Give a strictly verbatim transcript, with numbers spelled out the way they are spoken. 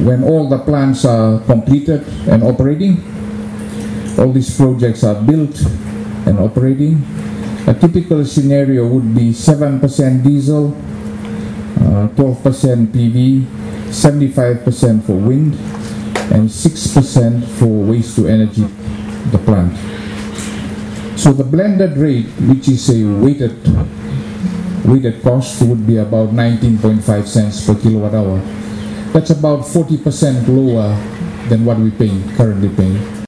when all the plants are completed and operating, all these projects are built and operating, a typical scenario would be seven percent diesel, uh, twelve percent P V, seventy-five percent for wind, and six percent for waste to energy, the plant. So the blended rate, which is a weighted weighted cost, would be about nineteen point five cents per kilowatt hour. That's about forty percent lower than what we pay currently paying.